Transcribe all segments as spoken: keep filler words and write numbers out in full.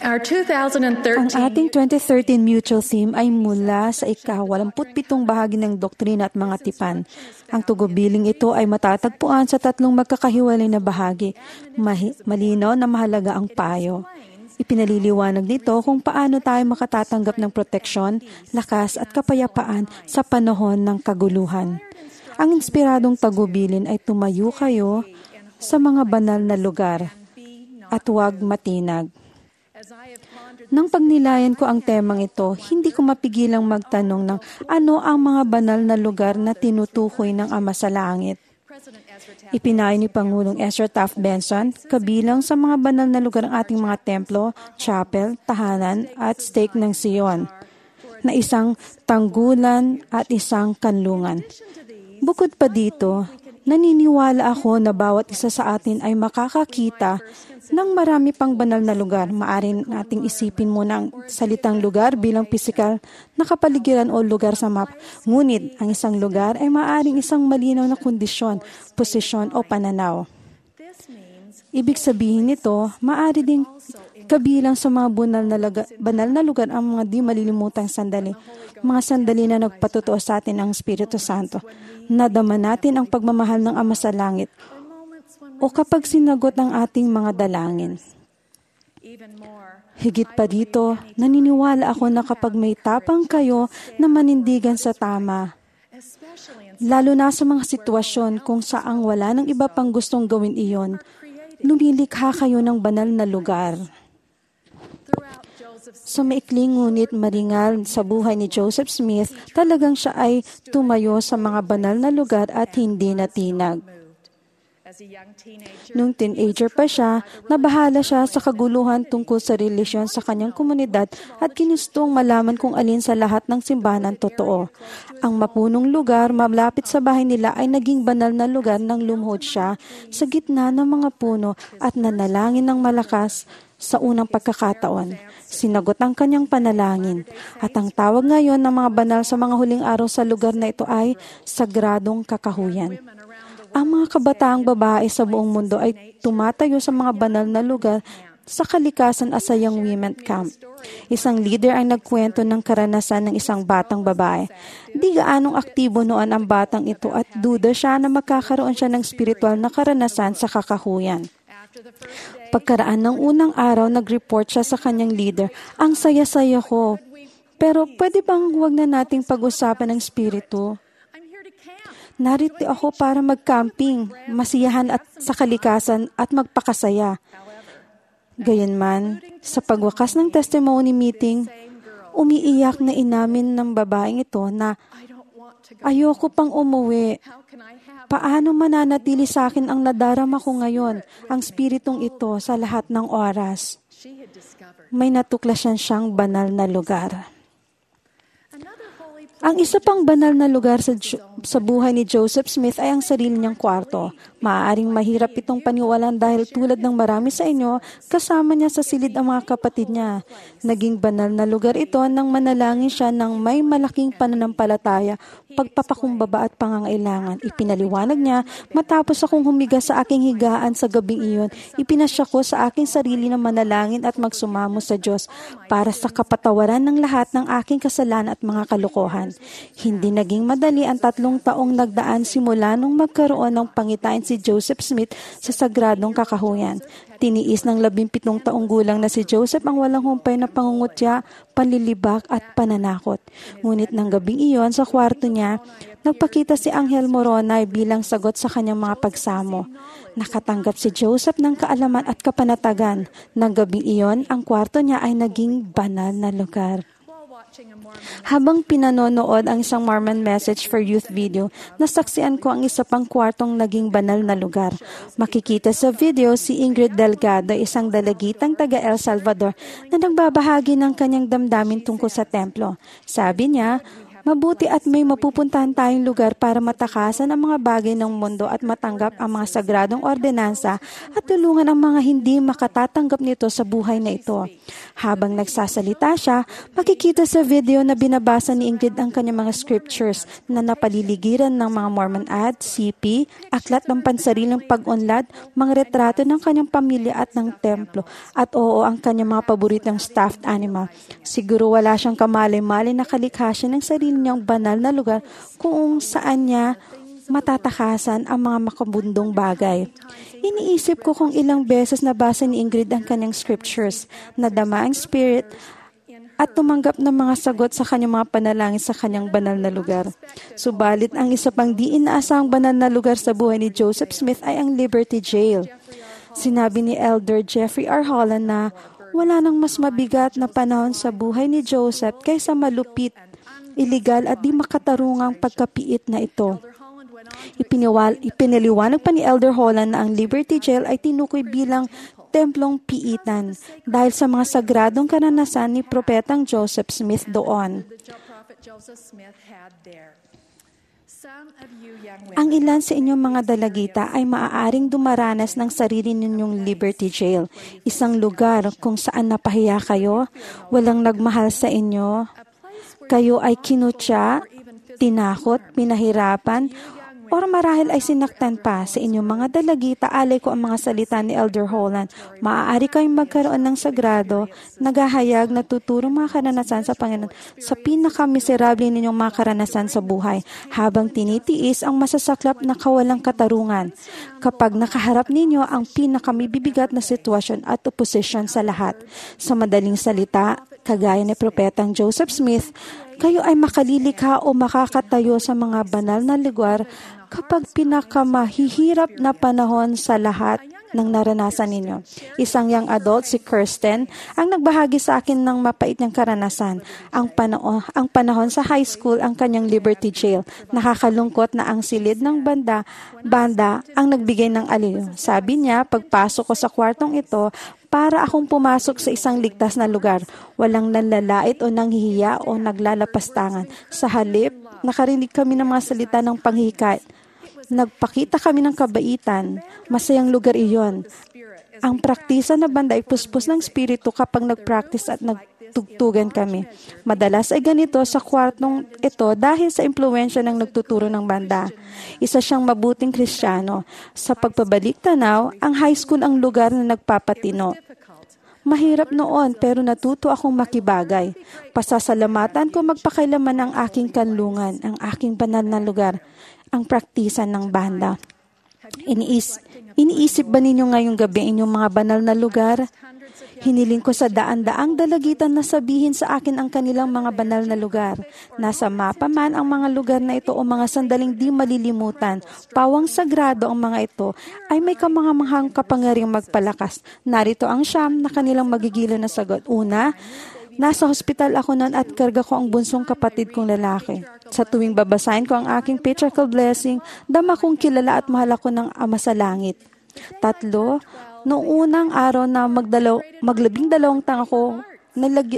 Our two thousand Ang thirteen ating twenty thirteen mutual theme ay mula sa ika-walumputpitong bahagi ng doktrina at mga tipan. Ang tugubiling ito ay matatagpuan sa tatlong magkakahiwalay na bahagi. Mahi- malinaw na mahalaga ang payo. Ipinaliliwanag nito kung paano tayo makatatanggap ng proteksyon, lakas at kapayapaan sa panahon ng kaguluhan. Ang inspiradong tagubilin ay tumayo kayo sa mga banal na lugar at huwag matinag. Nang pagnilayan ko ang temang ito, hindi ko mapigilang magtanong ng ano ang mga banal na lugar na tinutukoy ng Ama sa Langit. Ipinayo ni Pangulong Ezra Taft Benson, kabilang sa mga banal na lugar ang ating mga templo, chapel, tahanan at stake ng Sion, na isang tanggulan at isang kanlungan. Bukod pa dito, naniniwala ako na bawat isa sa atin ay makakakita ng marami pang banal na lugar. Maaari nating isipin muna ang salitang lugar bilang pisikal na kapaligiran o lugar sa map. Ngunit ang isang lugar ay maaaring isang malinaw na kondisyon, posisyon o pananaw. Ibig sabihin nito, maaari ding kabilang sa mga banal na, lugar, banal na lugar ang mga di malilimutang sandali. Mga sandali na nagpatotoo sa atin ang Espiritu Santo. Nadama natin ang pagmamahal ng Ama sa Langit o kapag sinagot ang ating mga dalangin. Higit pa dito, naniniwala ako na kapag may tapang kayo na manindigan sa tama, lalo na sa mga sitwasyon kung saang wala ng iba pang gustong gawin iyon, lumilikha kayo ng banal na lugar. Sa maikling ngunit maringal sa buhay ni Joseph Smith, talagang siya ay tumayo sa mga banal na lugar at hindi natinag. Nung teenager pa siya, nabahala siya sa kaguluhan tungkol sa relasyon sa kanyang komunidad at ginustong malaman kung alin sa lahat ng simbahan totoo. Ang mapunong lugar malapit sa bahay nila ay naging banal na lugar nang lumuhod siya sa gitna ng mga puno at nanalangin ng malakas sa unang pagkakataon. Sinagot ang kanyang panalangin. At ang tawag ngayon ng mga banal sa mga huling araw sa lugar na ito ay sagradong kakahuyan. Ang mga kabataang babae sa buong mundo ay tumatayo sa mga banal na lugar sa kalikasan as a young women camp. Isang leader ang nagkwento ng karanasan ng isang batang babae. Di gaanong aktibo noon ang batang ito at duda siya na magkakaroon siya ng spiritual na karanasan sa kakahuyan. Pagkaraan ng unang araw, nag-report siya sa kanyang leader, "Ang saya-saya ko, pero pwede bang huwag na nating pag-usapan ng spiritu? Narito ako para mag-camping, masiyahan at sa kalikasan at magpakasaya." Gayunman, sa pagwakas ng testimony meeting, umiiyak na inamin ng babaeng ito na, "Ayoko pang umuwi. Paano mananatili sa akin ang nadarama ko ngayon, ang spiritong ito sa lahat ng oras?" May natuklasan siyang banal na lugar. Ang isa pang banal na lugar sa, sa buhay ni Joseph Smith ay ang sarili niyang kwarto. Maaaring mahirap itong paniwalaan dahil tulad ng marami sa inyo, kasama niya sa silid ang mga kapatid niya. Naging banal na lugar ito nang manalangin siya ng may malaking pananampalataya, pagpapakumbaba at pangangailangan. Ipinaliwanag niya, "Matapos akong humiga sa aking higaan sa gabing iyon, ipinasya ko sa aking sarili na manalangin at magsumamo sa Diyos para sa kapatawaran ng lahat ng aking kasalanan at mga kalokohan." Hindi naging madali ang tatlong taong nagdaan simula nung magkaroon ng pangitain si Joseph Smith sa sagradong kakahuyan. Tiniis ng labimpitong taong gulang na si Joseph ang walang humpay na pangungutya, panlilibak at pananakot. Ngunit ng gabing iyon sa kwarto niya, nagpakita si Anghel Moroni bilang sagot sa kanyang mga pagsamo. Nakatanggap si Joseph ng kaalaman at kapanatagan. Ng gabing iyon, ang kwarto niya ay naging banal na lugar. Habang pinanonood ang isang Mormon Message for Youth video, nasaksihan ko ang isa pang kwartong naging banal na lugar. Makikita sa video si Ingrid Delgado, isang dalagitang taga El Salvador na nagbabahagi ng kanyang damdamin tungkol sa templo. Sabi niya, Mabuti at may mapupuntahan tayong lugar para matakasan ang mga bagay ng mundo at matanggap ang mga sagradong ordinansa at tulungan ang mga hindi makatatanggap nito sa buhay na ito. Habang nagsasalita siya, makikita sa video na binabasa ni Ingrid ang kanyang mga scriptures na napaliligiran ng mga Mormon ad, C P, aklat ng pansariling pag-unlad, mga retrato ng kanyang pamilya at ng templo, at oo, ang kanyang mga paboritong stuffed animal. Siguro wala siyang kamalay-malay na kalikha siya ng sarili niyang banal na lugar kung saan niya matatakasan ang mga makabundong bagay. Iniisip ko kung ilang beses nabasa ni Ingrid ang kanyang scriptures, nadama ang spirit at tumanggap ng mga sagot sa kanyang mga panalangin sa kanyang banal na lugar. Subalit ang isa pang di inaasahang banal na lugar sa buhay ni Joseph Smith ay ang Liberty Jail. Sinabi ni Elder Jeffrey R. Holland na wala nang mas mabigat na panahon sa buhay ni Joseph kaysa malupit, iligal at di makatarungang pagkapiit na ito. Ipiniwal, ipiniliwanag pa ni Elder Holland na ang Liberty Jail ay tinukoy bilang templong piitan dahil sa mga sagradong karanasan ni Propetang Joseph Smith doon. Ang ilan sa inyong mga dalagita ay maaaring dumaranas ng sarili ninyong Liberty Jail, isang lugar kung saan napahiya kayo, walang nagmahal sa inyo, kayo ay kinutya, tinakot, pinahirapan, o marahil ay sinaktan pa. Sa inyong mga dalagita, alay ko ang mga salita ni Elder Holland. Maaari kayong magkaroon ng sagrado, naghahayag, natuturo mga karanasan sa Panginoon sa pinakamiserable ninyong mga karanasan sa buhay, habang tinitiis ang masasaklap na kawalang katarungan. Kapag nakaharap ninyo ang pinakamibibigat na sitwasyon at oposisyon sa lahat. Sa madaling salita, kagaya ni Propetang Joseph Smith, kayo ay makalilikha o makakatayo sa mga banal na lugar kapag pinakamahihirap na panahon sa lahat ng naranasan ninyo. Isang young adult, si Kirsten, ang nagbahagi sa akin ng mapait niyang karanasan. Ang panahon, ang panahon sa high school, ang kanyang Liberty Jail. Nakakalungkot na ang silid ng banda, banda ang nagbigay ng aliw. Sabi niya, pagpasok ko sa kwartong ito, para akong pumasok sa isang ligtas na lugar. Walang nanlalait o nanghihiya o naglalapastangan. Sa halip, nakarinig kami ng mga salita ng panghihikayat. Nagpakita kami ng kabaitan. Masayang lugar iyon. Ang praktisa na banda ay puspos ng spirito kapag nag-practice at nagtugtugan kami. Madalas ay ganito sa kwartong ito dahil sa impluwensya ng nagtuturo ng banda. Isa siyang mabuting Kristiyano. Sa pagpabalik tanaw, ang high school ang lugar na nagpapatino. Mahirap noon pero natuto akong makibagay. Pasasalamatan ko magpakailaman ang aking kanlungan, ang aking banal na lugar, ang praktisan ng banda. Iniis, iniisip ba ninyo ngayong gabi inyong mga banal na lugar? Hiniling ko sa daan-daang dalagitan na sabihin sa akin ang kanilang mga banal na lugar. Nasa mapa man ang mga lugar na ito o mga sandaling di malilimutan. Pawang sagrado ang mga ito ay may kamangamahang kapangyarihang magpalakas. Narito ang siyam na kanilang magigilo na sagot. Una, nasa hospital ako noon at karga ko ang bunsong kapatid kong lalaki. Sa tuwing babasahin ko ang aking patriarchal blessing, dama kong kilala at mahal ako ng Ama sa Langit. Tatlo, noong unang araw na magdalaw, maglabing dalawang tang ako, nalagi,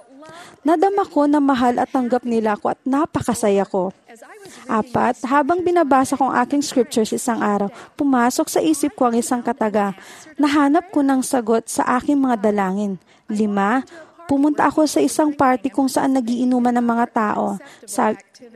nadama ko na mahal at tanggap nila ako at napakasaya ko. Apat, habang binabasa ko ang aking scriptures isang araw, pumasok sa isip ko ang isang kataga. Nahanap ko ng sagot sa aking mga dalangin. Lima, pumunta ako sa isang party kung saan nagiinuman ng mga tao. Sa,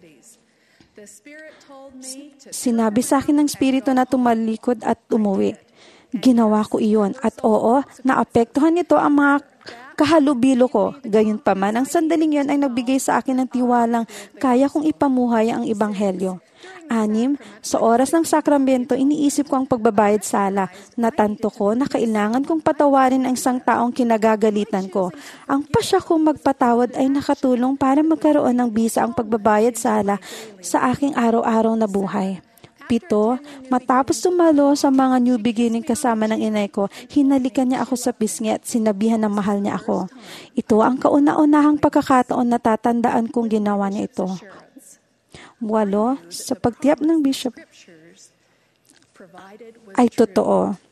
sinabi sa akin ng Espiritu na tumalikod at umuwi. Ginawa ko iyon at oo, naapektuhan nito ang mga kahalubilo ko. Gayunpaman, ang sandaling yon ay nagbigay sa akin ng tiwalang kaya kong ipamuhay ang Ebanghelyo. Anim, sa oras ng sakramento, iniisip ko ang pagbabayad sala. Natanto ko na kailangan kong patawarin ang isang taong kinagagalitan ko. Ang pasya kong magpatawad ay nakatulong para magkaroon ng bisa ang pagbabayad sala sa aking araw-araw na buhay. Pito, matapos tumalo sa mga new beginning kasama ng inay ko, hinalikan niya ako sa pisngi at sinabihan na mahal niya ako. Ito ang kauna-unahang pagkakataon na tatandaan kong ginawa niya ito. Walo, sa pagtiyap ng bishop ay totoo.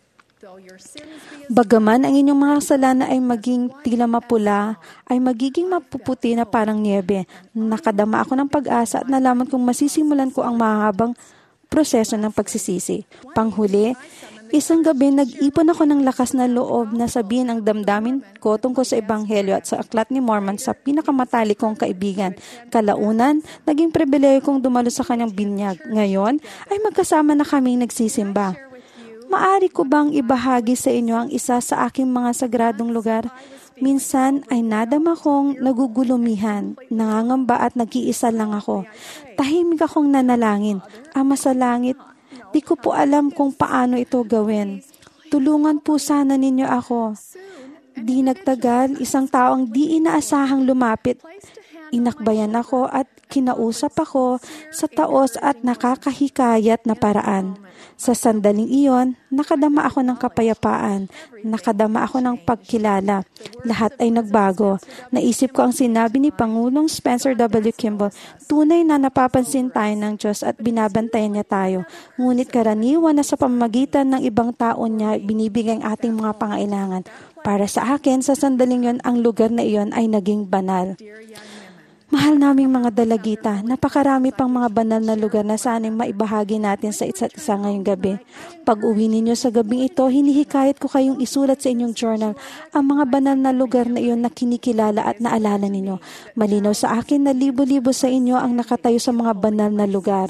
Bagaman ang inyong mga kasalanan ay maging tila mapula, ay magiging mapuputi na parang niebe. Nakadama ako ng pag-asa at nalaman kong masisimulan ko ang mahabang proseso ng pagsisisi. Panghuli, isang gabi nag-ipon ako ng lakas na loob na sabihin ang damdamin ko tungkol sa Ebanghelyo at sa Aklat ni Mormon sa pinakamatalik kong kaibigan. Kalaunan, naging pribileyo kong dumalo sa kanyang binyag. Ngayon, ay magkasama na kaming nagsisimba. Maari ko bang ibahagi sa inyo ang isa sa aking mga sagradong lugar? Minsan ay nadama kong nagugulumihan, nangangamba at nag-iisa lang ako. Tahimik akong nanalangin. Ama sa langit, di ko po alam kung paano ito gawin. Tulungan po sana ninyo ako. Di nagtagal, isang taong di inaasahang lumapit. Inakbayan ako at kinausap ako sa taos at nakakahikayat na paraan. Sa sandaling iyon, nakadama ako ng kapayapaan. Nakadama ako ng pagkilala. Lahat ay nagbago. Naisip ko ang sinabi ni Pangulong Spencer W. Kimball, tunay na napapansin tayo ng Diyos at binabantayan niya tayo. Ngunit karaniwan na sa pamamagitan ng ibang tao niya binibigay ang ating mga pangailangan. Para sa akin, sa sandaling yon, ang lugar na iyon ay naging banal. Mahal naming mga dalagita, napakarami pang mga banal na lugar na sana'y maibahagi natin sa isa't isa ngayong gabi. Pag uwi ninyo sa gabing ito, hinihikayat ko kayong isulat sa inyong journal ang mga banal na lugar na iyon na kinikilala at naalala ninyo. Malinaw sa akin na libo-libo sa inyo ang nakatayo sa mga banal na lugar.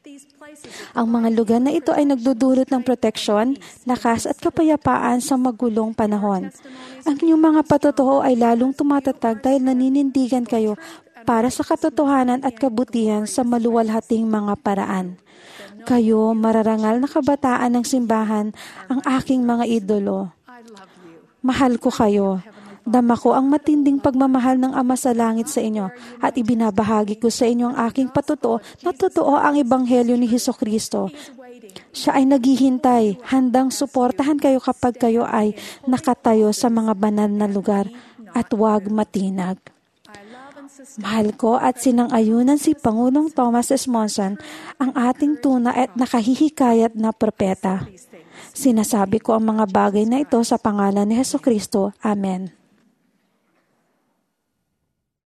Ang mga lugar na ito ay nagdudulot ng proteksyon, lakas at kapayapaan sa magulong panahon. Ang inyong mga patotoo ay lalong tumatatag dahil naninindigan kayo para sa katotohanan at kabutihan sa maluwalhating mga paraan. Kayo, mararangal na kabataan ng simbahan, ang aking mga idolo. Mahal ko kayo. Dama ko ang matinding pagmamahal ng Ama sa Langit sa inyo at ibinabahagi ko sa inyo ang aking patotoo na totoo ang Ebanghelyo ni Hesukristo. Siya ay naghihintay, handang suportahan kayo kapag kayo ay nakatayo sa mga banal na lugar at huwag matinag. Mahal ko at sinang-ayunan si Pangulong Thomas S. Monson, ang ating tunay at nakahihikayat na propeta. Sinasabi ko ang mga bagay na ito sa pangalan ni Hesukristo. Amen.